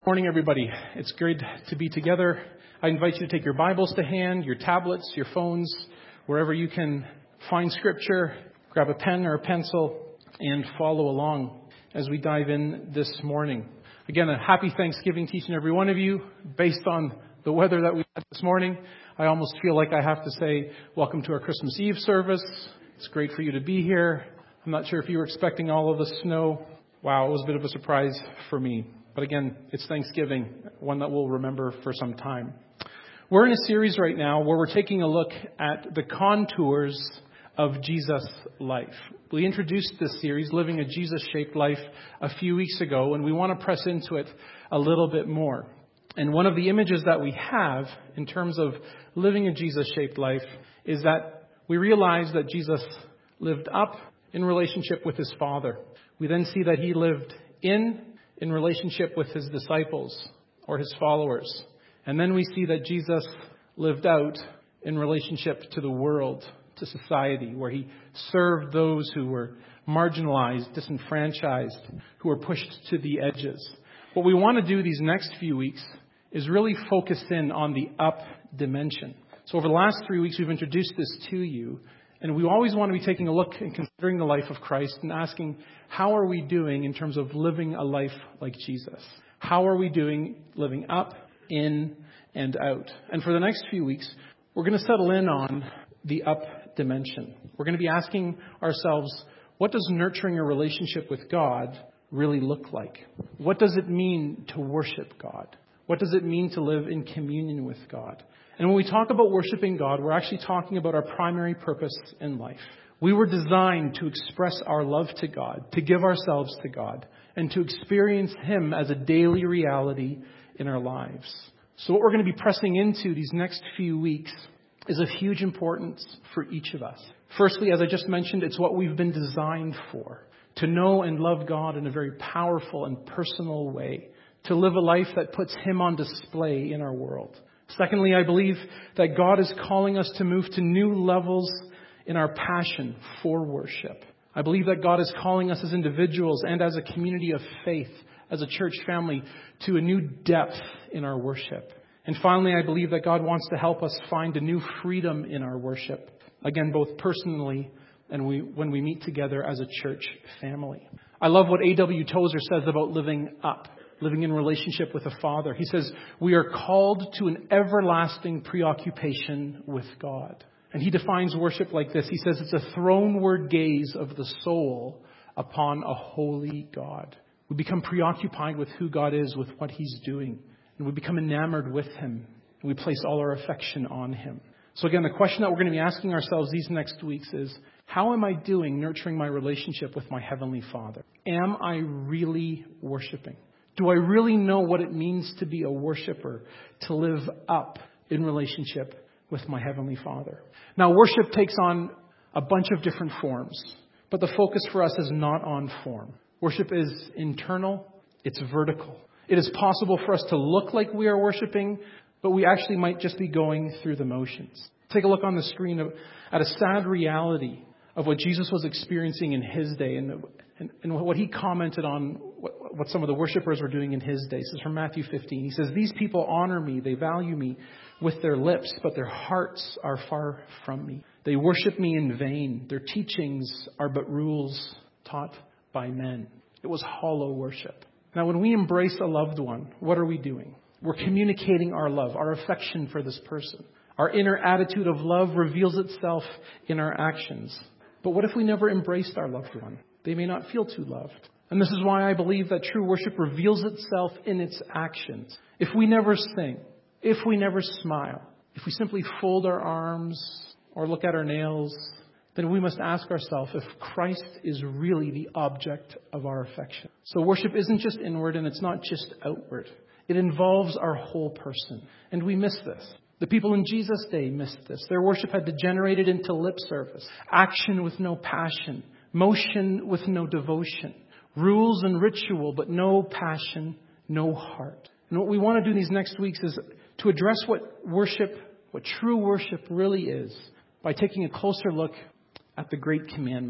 Morning, everybody. It's great to be together. I invite you to take your Bibles to hand, your tablets, your phones, wherever you can find scripture, grab a pen or a pencil, and follow along as we dive in this morning. Again, a happy Thanksgiving to each and every one of you. Based on the weather that we had this morning, I almost feel like I have to say, welcome to our Christmas Eve service. It's great for you to be here. I'm not sure if you were expecting all of the snow. Wow, it was a bit of a surprise for me. But again, it's Thanksgiving, one that we'll remember for some time. We're in a series right now where we're taking a look at the contours of Jesus' life. We introduced this series, Living a Jesus-Shaped Life, a few weeks ago, and we want to press into it a little bit more. And one of the images that we have in terms of living a Jesus-shaped life is that we realize that Jesus lived up in relationship with his Father. We then see that he lived in relationship with his disciples or his followers. And then we see that Jesus lived out in relationship to the world, to society, where he served those who were marginalized, disenfranchised, who were pushed to the edges. What we want to do these next few weeks is really focus in on the up dimension. So over the last 3 weeks, we've introduced this to you. And we always want to be taking a look and considering the life of Christ and asking, how are we doing in terms of living a life like Jesus? How are we doing living up, in, and out? And for the next few weeks, we're going to settle in on the up dimension. We're going to be asking ourselves, what does nurturing a relationship with God really look like? What does it mean to worship God? What does it mean to live in communion with God? And when we talk about worshiping God, we're actually talking about our primary purpose in life. We were designed to express our love to God, to give ourselves to God, and to experience him as a daily reality in our lives. So what we're going to be pressing into these next few weeks is of huge importance for each of us. Firstly, as I just mentioned, it's what we've been designed for, to know and love God in a very powerful and personal way, to live a life that puts him on display in our world. Secondly, I believe that God is calling us to move to new levels in our passion for worship. I believe that God is calling us as individuals and as a community of faith, as a church family, to a new depth in our worship. And finally, I believe that God wants to help us find a new freedom in our worship. Again, both personally and when we meet together as a church family. I love what A.W. Tozer says about living up. Living in relationship with the Father. He says, we are called to an everlasting preoccupation with God. And he defines worship like this. He says it's a throneward gaze of the soul upon a holy God. We become preoccupied with who God is, with what he's doing. And we become enamored with him. And we place all our affection on him. So again, the question that we're going to be asking ourselves these next weeks is, how am I doing nurturing my relationship with my Heavenly Father? Am I really worshiping? Do I really know what it means to be a worshiper, to live up in relationship with my Heavenly Father? Now, worship takes on a bunch of different forms, but the focus for us is not on form. Worship is internal, it's vertical. It is possible for us to look like we are worshiping, but we actually might just be going through the motions. Take a look on the screen at a sad reality of what Jesus was experiencing in his day and what he commented on what some of the worshipers were doing in his day. This is from Matthew 15. He says, these people honor me, they value me with their lips, but their hearts are far from me. They worship me in vain. Their teachings are but rules taught by men. It was hollow worship. Now, when we embrace a loved one, what are we doing? We're communicating our love, our affection for this person. Our inner attitude of love reveals itself in our actions. But what if we never embraced our loved one? They may not feel too loved. And this is why I believe that true worship reveals itself in its actions. If we never sing, if we never smile, if we simply fold our arms or look at our nails, then we must ask ourselves if Christ is really the object of our affection. So worship isn't just inward and it's not just outward. It involves our whole person. And we miss this. The people in Jesus' day missed this. Their worship had degenerated into lip service, action with no passion, motion with no devotion, rules and ritual, but no passion, no heart. And what we want to do these next weeks is to address what true worship really is by taking a closer look at the great commandment.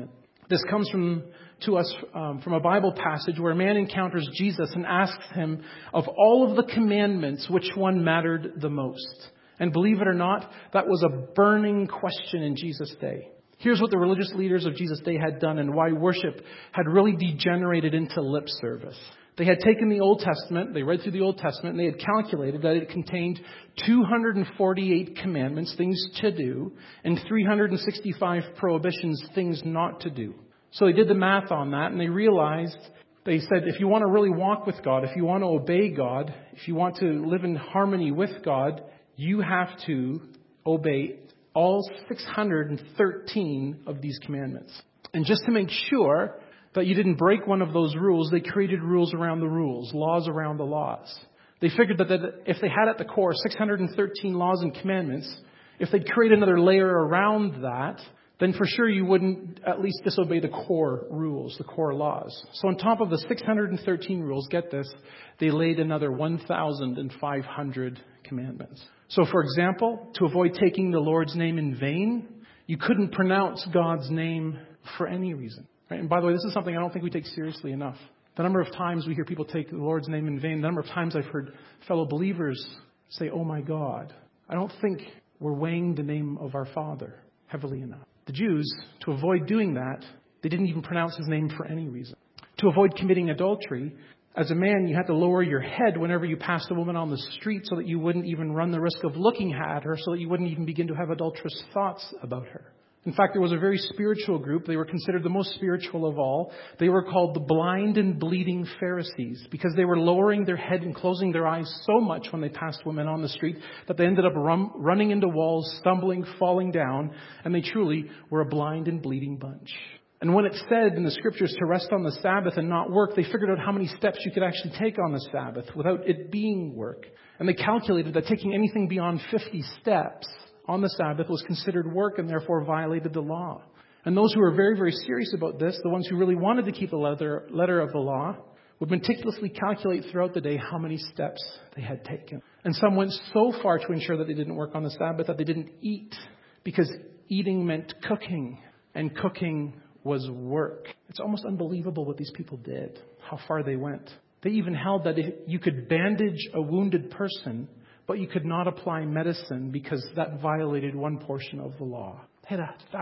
This comes to us from a Bible passage where a man encounters Jesus and asks him, of all of the commandments, which one mattered the most? And believe it or not, that was a burning question in Jesus' day. Here's what the religious leaders of Jesus' day had done and why worship had really degenerated into lip service. They had taken the Old Testament, they read through the Old Testament, and they had calculated that it contained 248 commandments, things to do, and 365 prohibitions, things not to do. So they did the math on that, and they realized, they said, if you want to really walk with God, if you want to obey God, if you want to live in harmony with God, you have to obey all 613 of these commandments. And just to make sure that you didn't break one of those rules, they created rules around the rules, laws around the laws. They figured that if they had at the core 613 laws and commandments, if they'd create another layer around that, then for sure you wouldn't at least disobey the core rules, the core laws. So on top of the 613 rules, get this, they laid another 1,500 commandments. So for example, to avoid taking the Lord's name in vain, you couldn't pronounce God's name for any reason. Right? And by the way, this is something I don't think we take seriously enough. The number of times we hear people take the Lord's name in vain, the number of times I've heard fellow believers say, oh my God. I don't think we're weighing the name of our Father heavily enough. The Jews, to avoid doing that, they didn't even pronounce his name for any reason. To avoid committing adultery, as a man, you had to lower your head whenever you passed a woman on the street so that you wouldn't even run the risk of looking at her, so that you wouldn't even begin to have adulterous thoughts about her. In fact, there was a very spiritual group. They were considered the most spiritual of all. They were called the blind and bleeding Pharisees because they were lowering their head and closing their eyes so much when they passed women on the street that they ended up running into walls, stumbling, falling down, and they truly were a blind and bleeding bunch. And when it said in the scriptures to rest on the Sabbath and not work, they figured out how many steps you could actually take on the Sabbath without it being work. And they calculated that taking anything beyond 50 steps on the Sabbath was considered work and therefore violated the law. And those who were very, very serious about this, the ones who really wanted to keep the letter of the law, would meticulously calculate throughout the day how many steps they had taken. And some went so far to ensure that they didn't work on the Sabbath that they didn't eat, because eating meant cooking, and cooking was work. It's almost unbelievable what these people did, how far they went. They even held that if you could bandage a wounded person, but you could not apply medicine because that violated one portion of the law. They had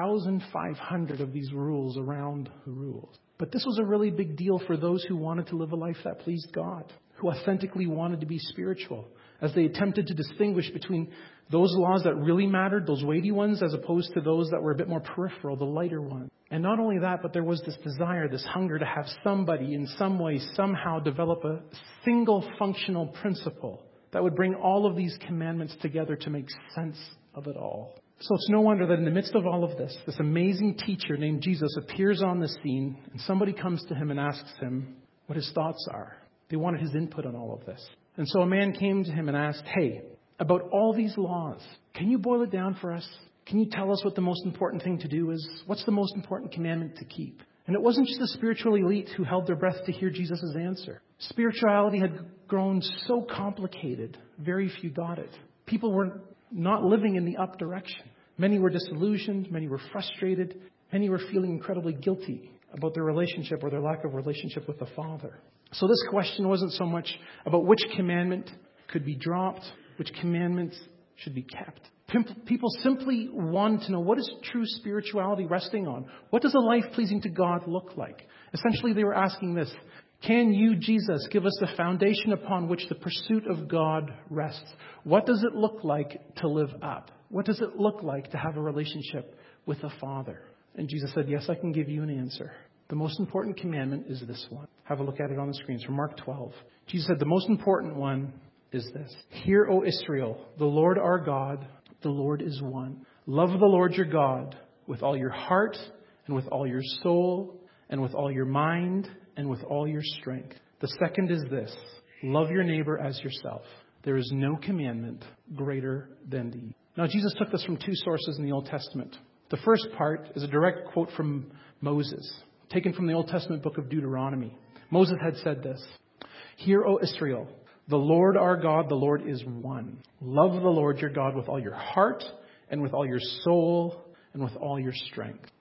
1,500 of these rules around the rules. But this was a really big deal for those who wanted to live a life that pleased God, who authentically wanted to be spiritual, as they attempted to distinguish between those laws that really mattered, those weighty ones, as opposed to those that were a bit more peripheral, the lighter ones. And not only that, but there was this desire, this hunger to have somebody in some way, somehow develop a single functional principle that would bring all of these commandments together to make sense of it all. So it's no wonder that in the midst of all of this, this amazing teacher named Jesus appears on the scene, and somebody comes to him and asks him what his thoughts are. They wanted his input on all of this. And so a man came to him and asked, hey, about all these laws, can you boil it down for us? Can you tell us what the most important thing to do is? What's the most important commandment to keep? And it wasn't just the spiritual elite who held their breath to hear Jesus' answer. Spirituality had grown so complicated, very few got it. People were not living in the up direction. Many were disillusioned, many were frustrated, many were feeling incredibly guilty about their relationship or their lack of relationship with the Father. So this question wasn't so much about which commandment could be dropped, which commandments should be kept. People simply wanted to know, what is true spirituality resting on? What does a life pleasing to God look like? Essentially, they were asking this: can you, Jesus, give us the foundation upon which the pursuit of God rests? What does it look like to live up? What does it look like to have a relationship with the Father? And Jesus said, yes, I can give you an answer. The most important commandment is this one. Have a look at it on the screens from Mark 12. Jesus said, the most important one is this: hear, O Israel, the Lord our God, the Lord is one. Love the Lord your God with all your heart and with all your soul and with all your mind and with all your strength. The second is this: love your neighbor as yourself. There is no commandment greater than these. Now, Jesus took this from two sources in the Old Testament. The first part is a direct quote from Moses, taken from the Old Testament book of Deuteronomy. Moses had said this: hear, O Israel, the Lord our God, the Lord is one. Love the Lord your God with all your heart and with all your soul and with all your strength.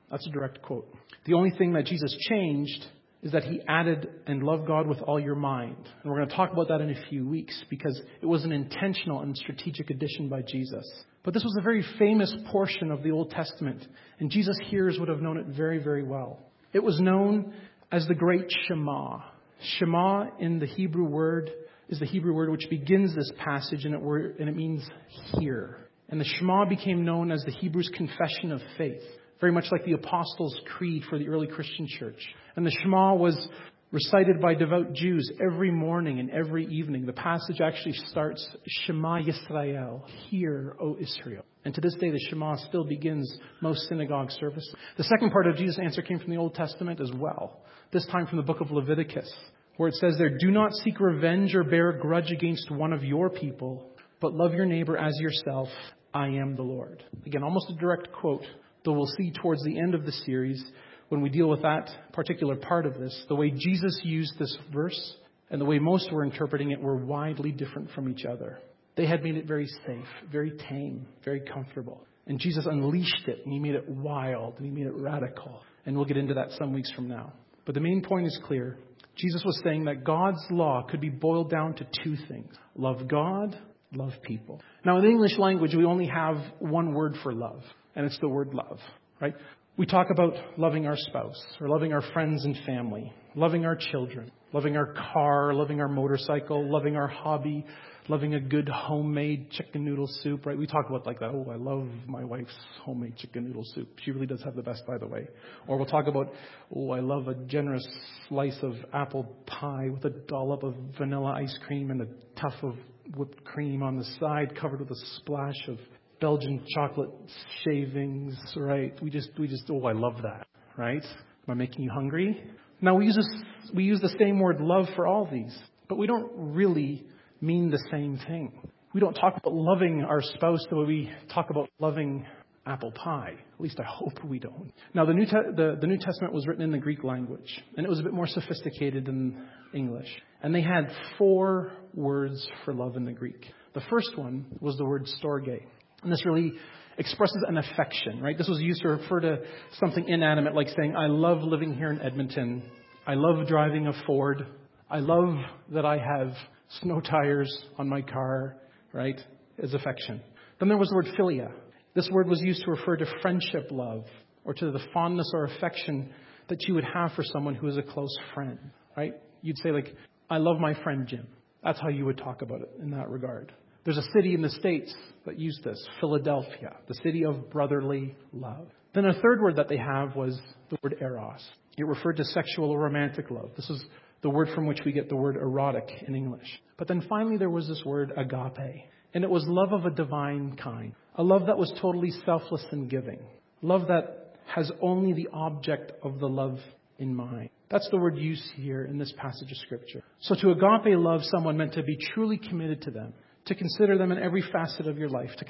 That's a direct quote. The only thing that Jesus changed is that he added, and love God with all your mind. And we're going to talk about that in a few weeks because it was an intentional and strategic addition by Jesus. But this was a very famous portion of the Old Testament, and Jesus' hearers would have known it very, very well. It was known as the great Shema. Shema in the Hebrew word is the Hebrew word which begins this passage, and it means hear. And the Shema became known as the Hebrews' confession of faith, very much like the Apostles' Creed for the early Christian church. And the Shema was recited by devout Jews every morning and every evening. The passage actually starts, Shema Yisrael, hear, O Israel. And to this day, the Shema still begins most synagogue services. The second part of Jesus' answer came from the Old Testament as well, this time from the book of Leviticus, where it says there, do not seek revenge or bear a grudge against one of your people, but love your neighbor as yourself. I am the Lord. Again, almost a direct quote, though we'll see towards the end of the series, when we deal with that particular part of this, the way Jesus used this verse and the way most were interpreting it were widely different from each other. They had made it very safe, very tame, very comfortable. And Jesus unleashed it, and he made it wild, and he made it radical. And we'll get into that some weeks from now. But the main point is clear. Jesus was saying that God's law could be boiled down to two things. Love God, love people. Now, in the English language, we only have one word for love, and it's the word love, right? We talk about loving our spouse, or loving our friends and family, loving our children, loving our car, loving our motorcycle, loving our hobby, loving a good homemade chicken noodle soup, right? We talk about like that. Oh, I love my wife's homemade chicken noodle soup. She really does have the best, by the way. Or we'll talk about, oh, I love a generous slice of apple pie with a dollop of vanilla ice cream and a tuft of whipped cream on the side, covered with a splash of Belgian chocolate shavings, right? We just, oh, I love that, right? Am I making you hungry? Now, we use the same word love for all these, but we don't really mean the same thing. We don't talk about loving our spouse the way we talk about loving apple pie. At least I hope we don't. Now, the New Testament was written in the Greek language, and it was a bit more sophisticated than English. And they had 4 words for love in the Greek. The first one was the word storge. And this really expresses an affection, right? This was used to refer to something inanimate, like saying, I love living here in Edmonton. I love driving a Ford. I love that I have snow tires on my car, right? As affection. Then there was the word philia. This word was used to refer to friendship love, or to the fondness or affection that you would have for someone who is a close friend, right? You'd say like, I love my friend Jim. That's how you would talk about it in that regard. There's a city in the States that used this, Philadelphia, the city of brotherly love. Then a third word that they have was the word eros. It referred to sexual or romantic love. This is the word from which we get the word erotic in English. But then finally there was this word agape, and it was love of a divine kind, a love that was totally selfless and giving, love that has only the object of the love in mind. That's the word used here in this passage of Scripture. So to agape love someone meant to be truly committed to them, to consider them in every facet of your life,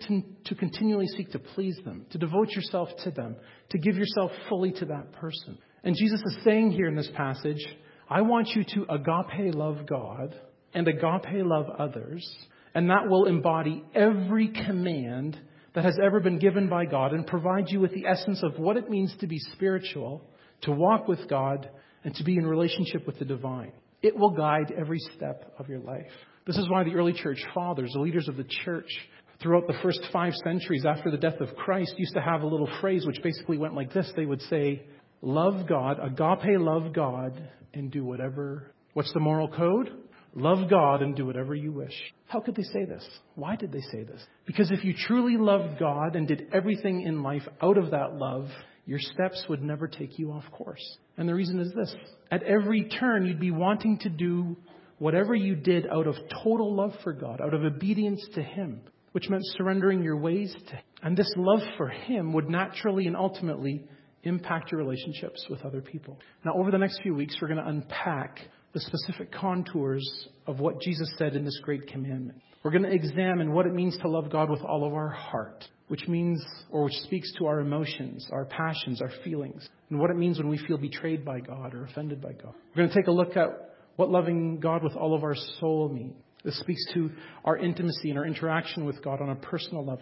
to continually seek to please them, to devote yourself to them, to give yourself fully to that person. And Jesus is saying here in this passage, I want you to agape love God and agape love others, and that will embody every command that has ever been given by God and provide you with the essence of what it means to be spiritual, to walk with God, and to be in relationship with the divine. It will guide every step of your life. This is why the early church fathers, the leaders of the church, throughout the first 5 centuries after the death of Christ, used to have a little phrase which basically went like this. They would say, love God, agape love God, and do whatever. What's the moral code? Love God and do whatever you wish. How could they say this? Why did they say this? Because if you truly loved God and did everything in life out of that love, your steps would never take you off course. And the reason is this. At every turn, you'd be wanting to do whatever you did out of total love for God, out of obedience to Him, which meant surrendering your ways to Him. And this love for Him would naturally and ultimately impact your relationships with other people. Now, over the next few weeks, we're going to unpack the specific contours of what Jesus said in this great commandment. We're going to examine what it means to love God with all of our heart, which means, or which speaks to our emotions, our passions, our feelings, and what it means when we feel betrayed by God or offended by God. We're going to take a look at what loving God with all of our soul means. This speaks to our intimacy and our interaction with God on a personal level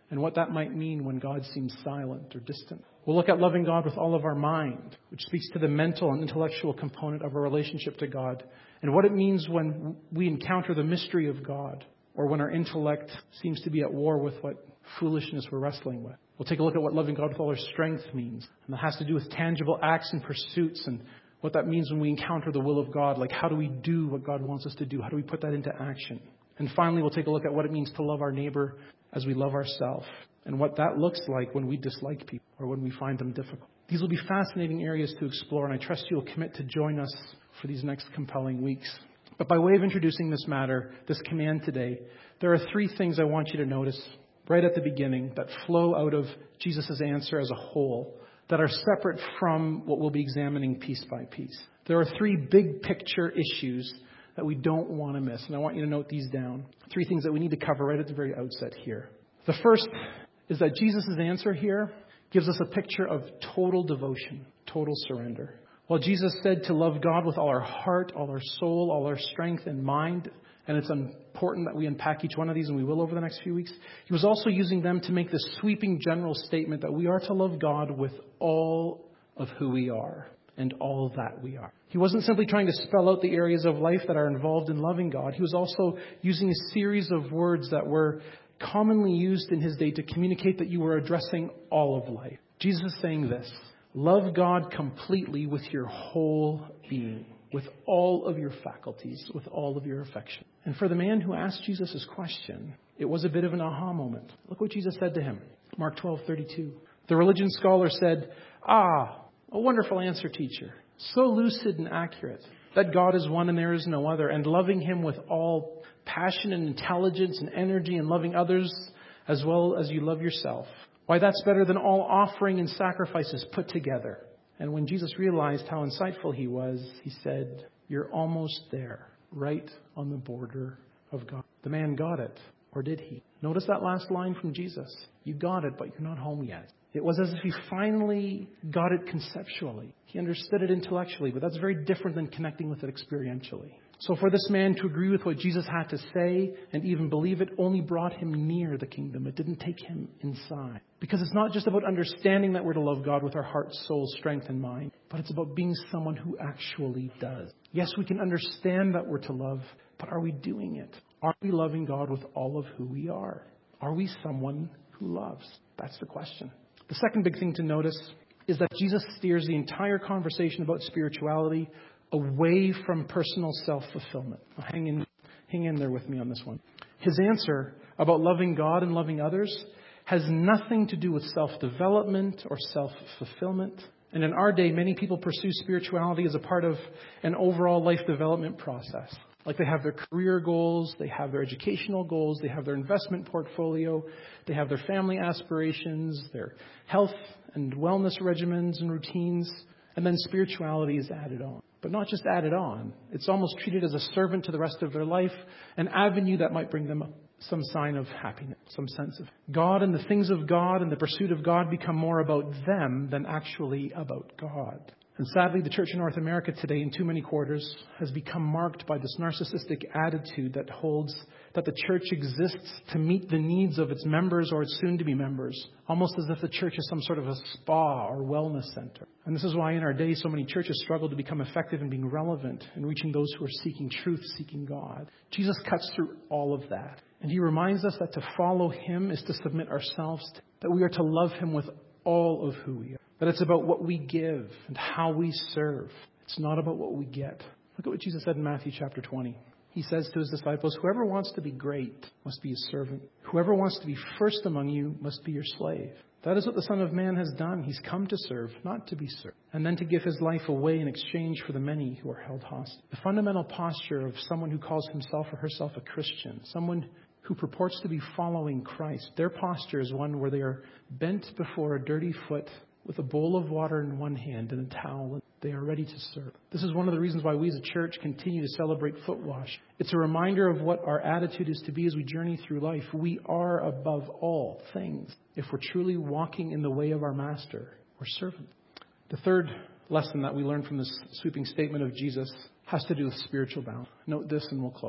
and what that might mean when God seems silent or distant. We'll look at loving God with all of our mind, which speaks to the mental and intellectual component of our relationship to God, and what it means when we encounter the mystery of God, or when our intellect seems to be at war with what foolishness we're wrestling with. We'll take a look at what loving God with all our strength means, and that has to do with tangible acts and pursuits, and what that means when we encounter the will of God. Like, how do we do what God wants us to do? How do we put that into action? And finally, we'll take a look at what it means to love our neighbor as we love ourselves, and what that looks like when we dislike people or when we find them difficult. These will be fascinating areas to explore, and I trust you'll commit to join us for these next compelling weeks. But by way of introducing this matter, this command today, there are 3 things I want you to notice right at the beginning that flow out of Jesus' answer as a whole, that are separate from what we'll be examining piece by piece. There are 3 big picture issues that we don't want to miss, and I want you to note these down. 3 things that we need to cover right at the very outset here. The first is that Jesus' answer here gives us a picture of total devotion, total surrender. While Jesus said to love God with all our heart, all our soul, all our strength and mind, and it's important that we unpack each one of these, and we will over the next few weeks, he was also using them to make this sweeping general statement that we are to love God with all of who we are and all that we are. He wasn't simply trying to spell out the areas of life that are involved in loving God. He was also using a series of words that were commonly used in his day to communicate that you were addressing all of life. Jesus is saying this: love God completely with your whole being, with all of your faculties, with all of your affection. And for the man who asked Jesus this question, it was a bit of an aha moment. Look what Jesus said to him. Mark 12:32. The religion scholar said, "Ah, a wonderful answer, teacher. So lucid and accurate, that God is one and there is no other, and loving him with all passion and intelligence and energy, and loving others as well as you love yourself. Why, that's better than all offering and sacrifices put together." And when Jesus realized how insightful he was, he said, "You're almost there, right on the border of God." The man got it, or did he? Notice that last line from Jesus. You got it, but you're not home yet. It was as if he finally got it conceptually. He understood it intellectually, but that's very different than connecting with it experientially. So for this man to agree with what Jesus had to say and even believe it only brought him near the kingdom. It didn't take him inside. Because it's not just about understanding that we're to love God with our heart, soul, strength, and mind, but it's about being someone who actually does. Yes, we can understand that we're to love, but are we doing it? Are we loving God with all of who we are? Are we someone who loves? That's the question. The second big thing to notice is that Jesus steers the entire conversation about spirituality away from personal self-fulfillment. Hang in there with me on this one. His answer about loving God and loving others has nothing to do with self-development or self-fulfillment. And in our day, many people pursue spirituality as a part of an overall life development process. Like they have their career goals, they have their educational goals, they have their investment portfolio, they have their family aspirations, their health and wellness regimens and routines, and then spirituality is added on. But not just added on. It's almost treated as a servant to the rest of their life, an avenue that might bring them some sign of happiness, some sense of God, and the things of God and the pursuit of God become more about them than actually about God. And sadly, the church in North America today, in too many quarters, has become marked by this narcissistic attitude that holds that the church exists to meet the needs of its members or its soon-to-be members, almost as if the church is some sort of a spa or wellness center. And this is why in our day so many churches struggle to become effective in being relevant and reaching those who are seeking truth, seeking God. Jesus cuts through all of that. And he reminds us that to follow him is to submit ourselves to, that we are to love him with all of who we are. That it's about what we give and how we serve. It's not about what we get. Look at what Jesus said in Matthew chapter 20. He says to his disciples, whoever wants to be great must be his servant. Whoever wants to be first among you must be your slave. That is what the Son of Man has done. He's come to serve, not to be served, and then to give his life away in exchange for the many who are held hostage. The fundamental posture of someone who calls himself or herself a Christian, someone who purports to be following Christ, their posture is one where they are bent before a dirty foot with a bowl of water in one hand and a towel, and they are ready to serve. This is one of the reasons why we as a church continue to celebrate Foot Wash. It's a reminder of what our attitude is to be as we journey through life. We are above all things, if we're truly walking in the way of our Master or servant. The third lesson that we learn from this sweeping statement of Jesus has to do with spiritual balance. Note this and we'll close.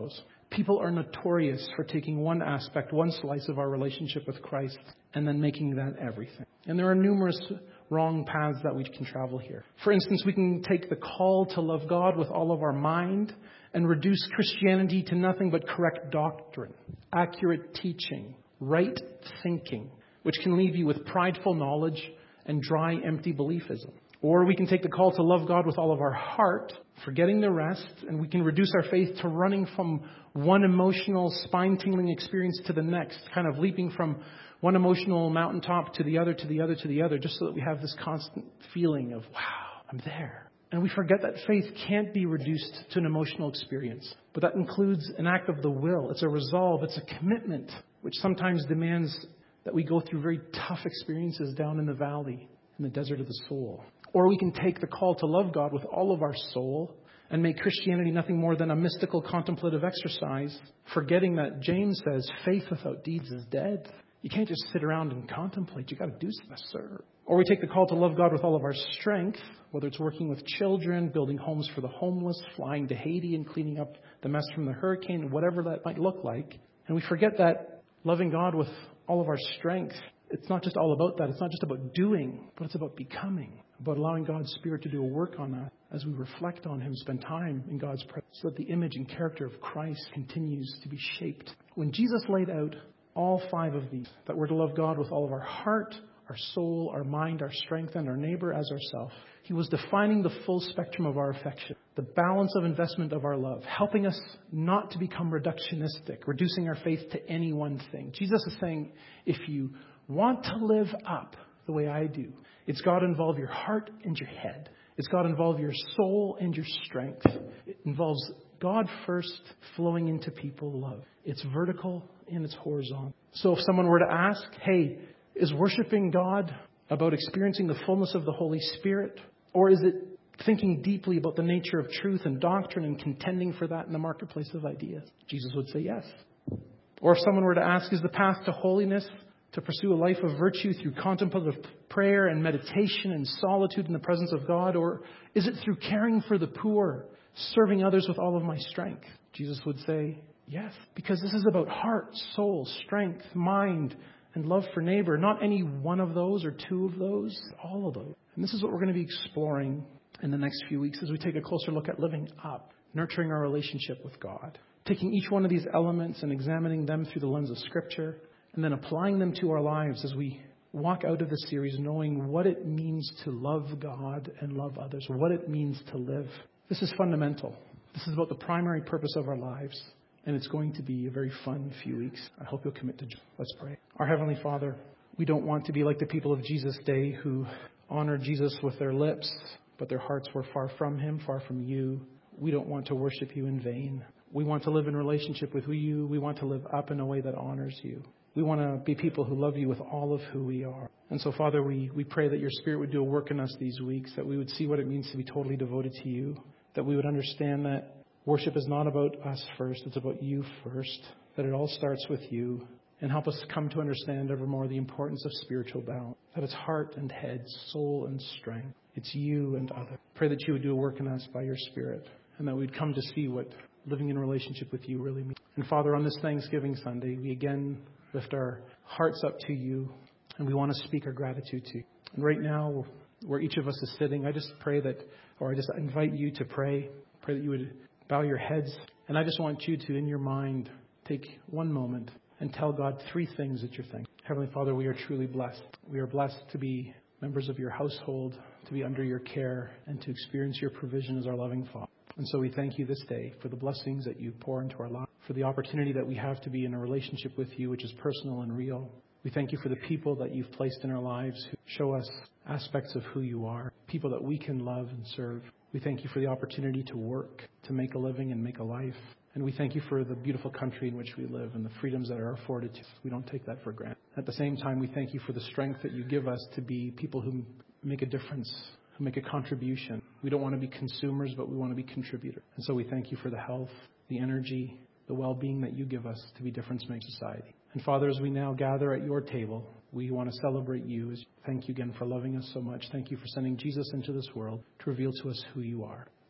People are notorious for taking one aspect, one slice of our relationship with Christ, and then making that everything. And there are numerous wrong paths that we can travel here. For instance, we can take the call to love God with all of our mind and reduce Christianity to nothing but correct doctrine, accurate teaching, right thinking, which can leave you with prideful knowledge and dry, empty beliefism. Or we can take the call to love God with all of our heart, forgetting the rest, and we can reduce our faith to running from one emotional, spine-tingling experience to the next, kind of leaping from one emotional mountaintop to the other, to the other, to the other, just so that we have this constant feeling of, wow, I'm there. And we forget that faith can't be reduced to an emotional experience, but that includes an act of the will. It's a resolve. It's a commitment, which sometimes demands that we go through very tough experiences down in the valley, in the desert of the soul. Or we can take the call to love God with all of our soul and make Christianity nothing more than a mystical contemplative exercise, forgetting that James says faith without deeds is dead. You can't just sit around and contemplate. You've got to do stuff, sir. Or we take the call to love God with all of our strength, whether it's working with children, building homes for the homeless, flying to Haiti and cleaning up the mess from the hurricane, whatever that might look like. And we forget that loving God with all of our strength, it's not just all about that. It's not just about doing, but it's about becoming, about allowing God's Spirit to do a work on us as we reflect on Him, spend time in God's presence, so that the image and character of Christ continues to be shaped. When Jesus laid out all 5 of these, that we're to love God with all of our heart, our soul, our mind, our strength, and our neighbor as ourselves, He was defining the full spectrum of our affection, the balance of investment of our love, helping us not to become reductionistic, reducing our faith to any one thing. Jesus is saying, if you want to live up the way I do, it's got to involve your heart and your head. It's got to involve your soul and your strength. It involves God first, flowing into people love. It's vertical and it's horizontal. So if someone were to ask, hey, is worshiping God about experiencing the fullness of the Holy Spirit? Or is it thinking deeply about the nature of truth and doctrine and contending for that in the marketplace of ideas? Jesus would say yes. Or if someone were to ask, is the path to holiness to pursue a life of virtue through contemplative prayer and meditation and solitude in the presence of God? Or is it through caring for the poor, serving others with all of my strength? Jesus would say yes, because this is about heart, soul, strength, mind, and love for neighbor. Not any one of those or 2 of those, all of those. And this is what we're going to be exploring in the next few weeks as we take a closer look at living up, nurturing our relationship with God, taking each one of these elements and examining them through the lens of Scripture, and then applying them to our lives as we walk out of this series knowing what it means to love God and love others, what it means to live. This is fundamental. This is about the primary purpose of our lives, and it's going to be a very fun few weeks. I hope you'll commit to join. Let's pray. Our Heavenly Father, we don't want to be like the people of Jesus' day who honored Jesus with their lips, but their hearts were far from Him, far from You. We don't want to worship You in vain. We want to live in relationship with You. We want to live up in a way that honors You. We want to be people who love You with all of who we are. And so, Father, we pray that Your Spirit would do a work in us these weeks, that we would see what it means to be totally devoted to You, that we would understand that worship is not about us first, it's about You first, that it all starts with You, and help us come to understand ever more the importance of spiritual balance, that it's heart and head, soul and strength. It's You and others. Pray that You would do a work in us by Your Spirit, and that we'd come to see what living in relationship with You really means. And Father, on this Thanksgiving Sunday, we again lift our hearts up to You, and we want to speak our gratitude to You. And right now, where each of us is sitting, I just pray that, or I just invite you to pray that you would bow your heads. And I just want you to, in your mind, take one moment and tell God 3 things that you're thankful. Heavenly Father, we are truly blessed. We are blessed to be members of Your household, to be under Your care, and to experience Your provision as our loving Father. And so we thank You this day for the blessings that You pour into our lives, for the opportunity that we have to be in a relationship with You, which is personal and real. We thank You for the people that You've placed in our lives who show us aspects of who You are, people that we can love and serve. We thank You for the opportunity to work, to make a living and make a life. And we thank You for the beautiful country in which we live and the freedoms that are afforded to us. We don't take that for granted. At the same time, we thank You for the strength that You give us to be people who make a difference, who make a contribution. We don't want to be consumers, but we want to be contributors. And so we thank You for the health, the energy, the well-being that You give us to be difference-making society. And Father, as we now gather at Your table, we want to celebrate You. Thank You again for loving us so much. Thank You for sending Jesus into this world to reveal to us who You are.